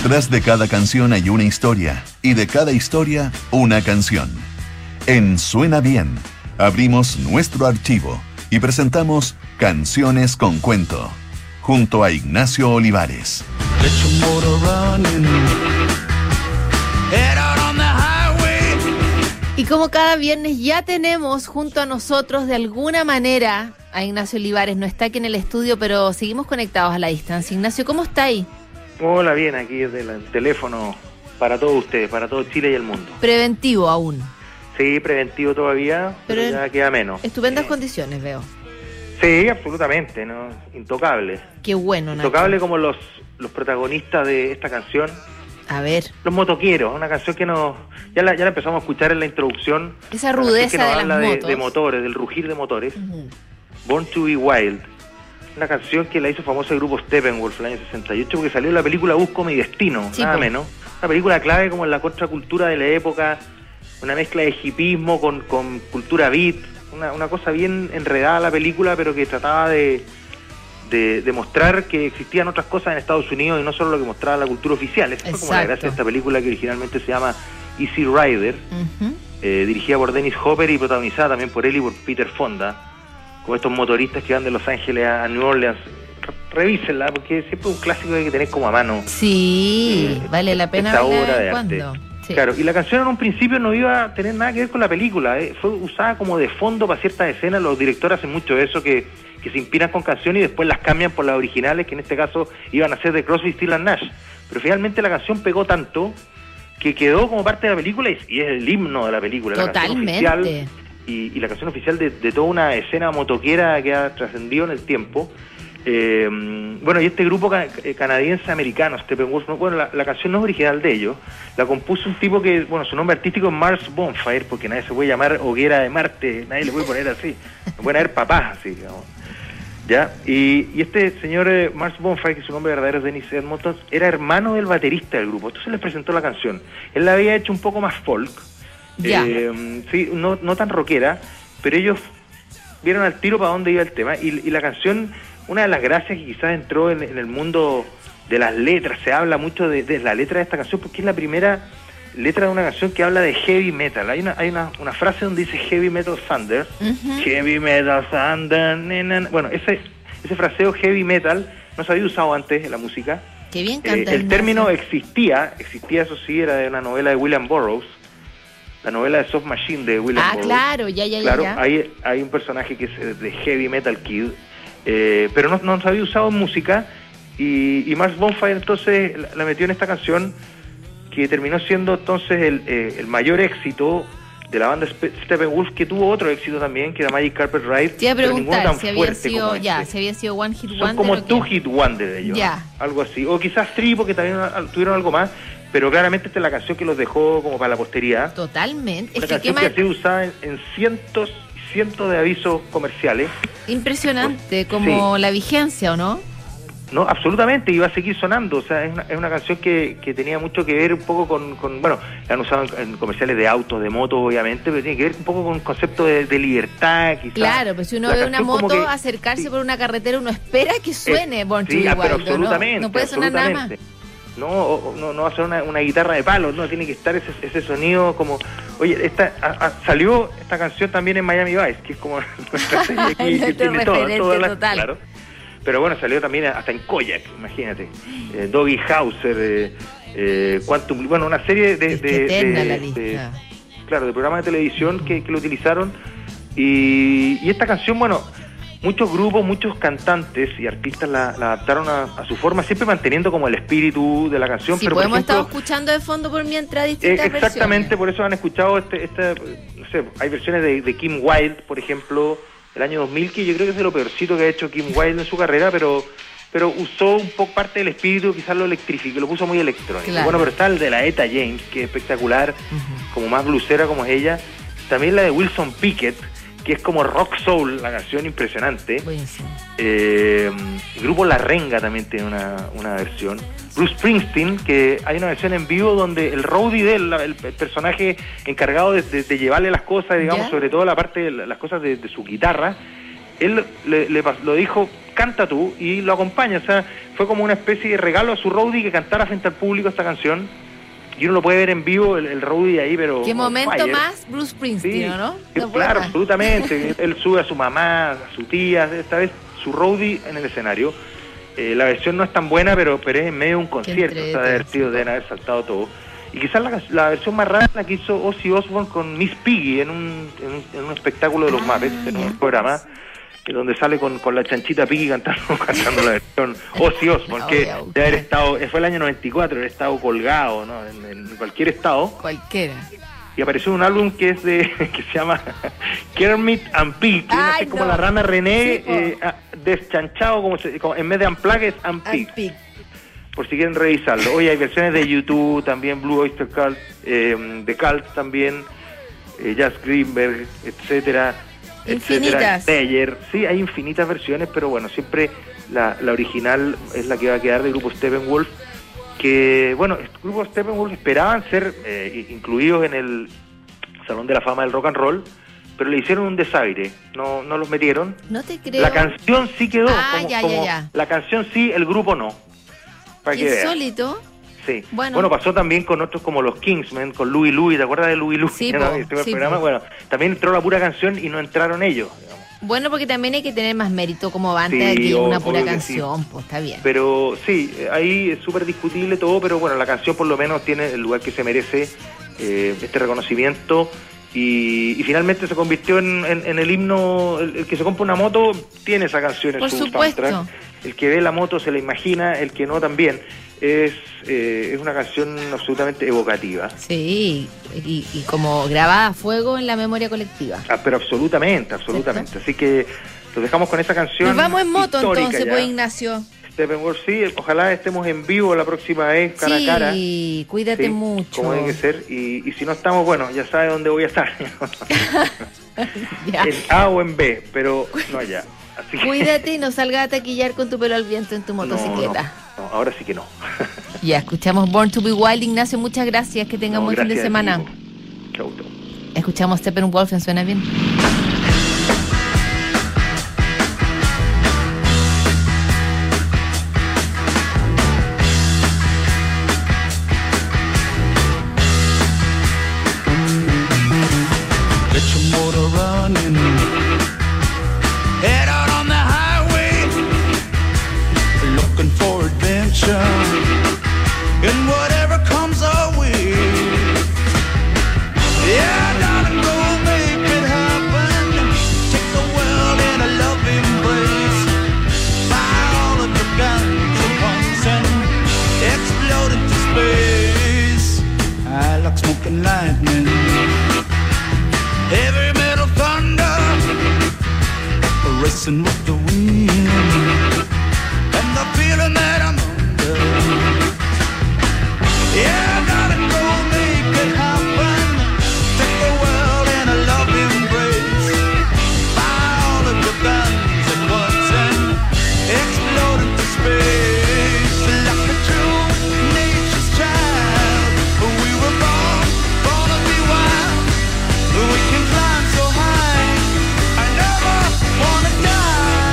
Detrás de cada canción hay una historia, y de cada historia, una canción. En Suena Bien, abrimos nuestro archivo y presentamos Canciones con Cuento, junto a Ignacio Olivares. Y como cada viernes ya tenemos junto a nosotros de alguna manera a Ignacio Olivares, no está aquí en el estudio, pero seguimos conectados a la distancia. Ignacio, ¿cómo está ahí? Hola, bien, aquí desde el teléfono para todos ustedes, para todo Chile y el mundo. Preventivo aún. Sí, preventivo todavía, pero ya queda menos. Estupendas condiciones, veo. Sí, absolutamente, ¿no? Intocable. Qué bueno, Nacho. Intocable como los protagonistas de esta canción. A ver. Los motoqueros, una canción que ya la empezamos a escuchar en la introducción. Esa rudeza de las motos. De motores, del rugir de motores. Uh-huh. Born to be Wild. Una canción que la hizo famoso el grupo Steppenwolf el año 68, porque salió en la película Busco mi destino, sí, nada menos. Una película clave como en la contracultura de la época, una mezcla de hipismo con cultura beat, una cosa bien enredada la película, pero que trataba de mostrar que existían otras cosas en Estados Unidos y no solo lo que mostraba la cultura oficial. Esa fue como la gracia de esta película, que originalmente se llama Easy Rider, dirigida por Dennis Hopper y protagonizada también por él y por Peter Fonda, con estos motoristas que van de Los Ángeles a New Orleans. Revísenla, porque siempre es un clásico que hay que tener como a mano. Sí, vale la pena esta verla obra de cuando. arte. Sí. Claro, y la canción en un principio no iba a tener nada que ver con la película, fue usada como de fondo para ciertas escenas. Los directores hacen mucho eso, que se inspiran con canciones y después las cambian por las originales, que en este caso iban a ser de Crosby, Stills and Nash. Pero finalmente la canción pegó tanto que quedó como parte de la película y es el himno de la película. Totalmente. La canción oficial, y la canción oficial de toda una escena motoquera que ha trascendido en el tiempo. Bueno, y este grupo canadiense-americano, Steppenwolf, bueno, la canción no es original de ellos, la compuso un tipo que, bueno, su nombre artístico es Mars Bonfire, porque nadie se puede llamar Hoguera de Marte, nadie le puede poner así, no pueden haber papás así, digamos. ¿Ya? Y este señor Mars Bonfire, que su nombre verdadero es Dennis Edmonton, era hermano del baterista del grupo. Entonces les presentó la canción. Él la había hecho un poco más folk, sí, no tan rockera, pero ellos vieron al tiro para dónde iba el tema. Y la canción, una de las gracias que quizás entró en el mundo de las letras, se habla mucho de la letra de esta canción, porque es la primera letra de una canción que habla de heavy metal. Hay una frase donde dice heavy metal thunder, heavy metal thunder, bueno, ese fraseo heavy metal no se había usado antes en la música. Qué bien canta el término existía, eso sí, era de una novela de William Burroughs, la novela de Soft Machine de William Burroughs. Claro, ya. Hay un personaje que es de Heavy Metal Kid, pero no se había usado en música, y Mars Bonfire entonces la metió en esta canción, que terminó siendo entonces el mayor éxito de la banda Steppenwolf, que tuvo otro éxito también, que era Magic Carpet Ride. Te iba a preguntar si había sido One Hit Wonder. Son como Two Hit Wonder de ellos, algo así, o quizás Three, porque también tuvieron algo más, pero claramente esta es la canción que los dejó como para la posteridad. Totalmente. Una canción que ha sido usada en cientos y cientos de avisos comerciales. Impresionante, como la vigencia, ¿o no? No, absolutamente, iba a seguir sonando. O sea, es una canción que tenía mucho que ver un poco con bueno, la han usado en comerciales de autos, de motos, obviamente, pero tiene que ver un poco con el concepto de libertad, quizás. Claro, pues si uno ve una moto acercarse por una carretera, uno espera que suene Born to be Wild, pero absolutamente, no puede sonar nada más. No va a ser una guitarra de palo, no, tiene que estar ese sonido como... Oye, salió esta canción también en Miami Vice, que es como nuestra serie aquí, que tiene todo total. Claro. Pero bueno, salió también hasta en Koyak, imagínate. Doggy Hauser, Quantum, bueno, una serie de programas de televisión que lo utilizaron. Y esta canción, bueno, muchos grupos, muchos cantantes y artistas la adaptaron a su forma, siempre manteniendo como el espíritu de la canción. Sí, pero hemos estado escuchando de fondo por mientras distintas exactamente, versiones. Por eso han escuchado no sé, hay versiones de Kim Wilde, por ejemplo, el año 2000, que yo creo que es de lo peorcito que ha hecho Kim Wilde en su carrera, pero usó un poco parte del espíritu, quizás lo electrificó, lo puso muy electrónico. Claro. Bueno, pero está el de la Etta James, que es espectacular, como más blusera como es ella. También la de Wilson Pickett, que es como rock soul, la canción impresionante. El grupo La Renga también tiene una versión. Bruce Springsteen, que hay una versión en vivo donde el roadie de él, el personaje encargado de llevarle las cosas, digamos, sobre todo la parte de las cosas de su guitarra, él lo dijo, canta tú, y lo acompaña. O sea, fue como una especie de regalo a su roadie que cantara frente al público esta canción. Y uno lo puede ver en vivo, el roadie ahí, pero... Qué momento más Bruce Springsteen, sí, ¿no? Claro, absolutamente. Él sube a su mamá, a su tía, esta vez su roadie en el escenario. La versión no es tan buena, pero es en medio de un concierto, o sea, deben haber saltado todo. Y quizás la versión más rara la que hizo Ozzy Osbourne con Miss Piggy en un espectáculo de los Muppets, en un programa, donde sale con la chanchita Piggy cantando la versión Ozzy Osbourne, que debe haber estado, fue el año 94, haber estado colgado, ¿no? En cualquier estado. Cualquiera. Y apareció un álbum que se llama Kermit and Pig, que es como la rana René, sí, deschanchado, como en vez de Unplugged es Unpig. Por si quieren revisarlo. Hoy hay versiones de YouTube, también Blue Oyster Cult, de Cult también, Jazz Greenberg, etcétera. Infinitas. Slayer. Sí, hay infinitas versiones, pero bueno, siempre la original es la que va a quedar del grupo Steppenwolf, que, bueno, el grupo Steppenwolf esperaban ser incluidos en el Salón de la Fama del Rock and Roll, pero le hicieron un desaire, no los metieron. No te creo. La canción sí quedó, ya. La canción sí, el grupo no. Para que insólito. Sí. Bueno, pasó también con otros como los Kingsmen, con Louie Louie, ¿te acuerdas de Louie Louie? Sí, ¿no? Programa. Bueno, también entró la pura canción y no entraron ellos, digamos. Bueno, porque también hay que tener más mérito como banda que una pura canción, sí. Pues está bien. Pero sí, ahí es súper discutible todo, pero bueno, la canción por lo menos tiene el lugar que se merece, este reconocimiento, y finalmente se convirtió en el himno. El que se compra una moto tiene esa canción en su soundtrack. El que ve la moto se la imagina, el que no también. Es una canción absolutamente evocativa. Sí, y como grabada a fuego en la memoria colectiva. Pero absolutamente. ¿Cierto? Así que los dejamos con esa canción. Nos vamos en moto entonces, pues, Ignacio. Steppenwolf, sí, ojalá estemos en vivo la próxima vez, cara a cara. Sí, cuídate mucho. Como debe ser, y si no estamos, bueno, ya sabes dónde voy a estar. En A o en B, pero no allá. Así que... Cuídate y no salgas a taquillar con tu pelo al viento en tu motocicleta. No, ahora sí que no. Ya, escuchamos Born to be Wild. Ignacio, muchas gracias. Que tengan buen fin de semana. Chau. Escuchamos Steppenwolf en Suena Bien. Get your motor running. Head out on the highway, looking for adventure, and whatever comes our way. Yeah, darling, go make it happen. Take the world in a loving embrace. Buy all of your guns at once and explode into space. I like smoking lightning, heavy metal thunder, racing with the wind, and the feeling that I'm under. Yeah, gotta go make it happen. Take the world in a loving embrace. Buy all of your guns at once and explode into space. Like a true nature's child, we were born to be wild. We can climb so high, I never wanna die.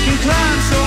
can climb so